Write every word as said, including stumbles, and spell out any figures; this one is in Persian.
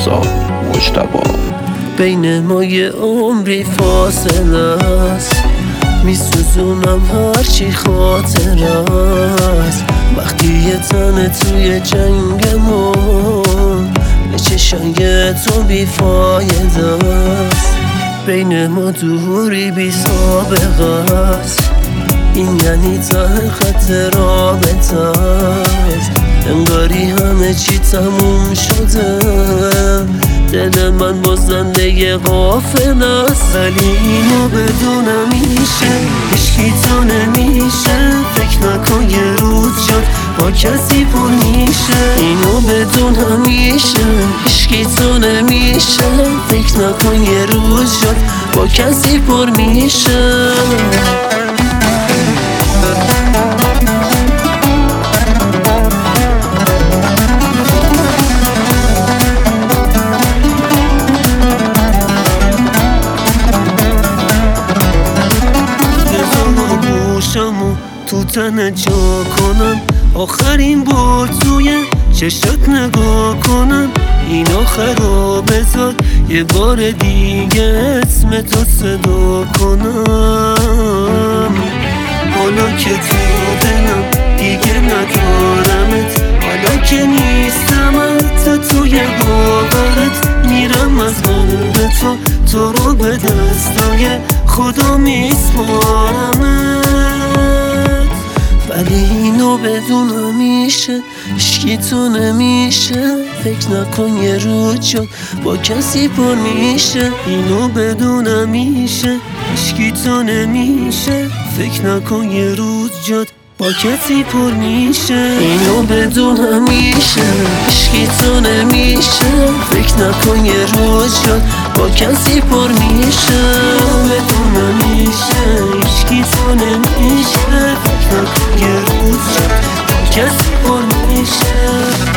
رضا مجتبی. بین ما یه عمری فاصله است، میسوزونم هرچی خاطر است. وقتی یه تن توی جنگمون به چشای تو بیفایده است. بین ما دوری بی سابقه است، این یعنی ته خط رابطه است. انگاری همه چی تموم شده، دل من با زنده غافل است. ولی اینو بدونم میشه، عشقی تو نمیشه. فکر نکن یه روز شد با کسی پر میشه. اینو بدونم میشه، عشقی تو نمیشه. فکر نکن یه روز شد با کسی پر میشه. تو تن جا کنم، آخرین بار توی چشات نگاه کنم. اینو خراب بذار یه بار دیگه اسم تو صدا کنم. حالا که تو دلم دیگه ندارمت، حالا که نیستم حتی توی باورت. میرم از قلب تو، تو رو به دستای خدا میسپارمت. ولی اینو بدونم میشه، عشقی تو نمیشه. فکر نکن یه روز شد با کسی پر میشه. اینو بدونم میشه، عشقی تو نمیشه. فکر نکن یه روز جد با کسی پر میشه. اینو بدونم میشه، عشقی تو نمیشه. فکر نکن یه روز شد با کسی پر میشه. بدونم میشه، عشقی تو نمیشه. فکر نکن یه روز شد با کسی پر میشه.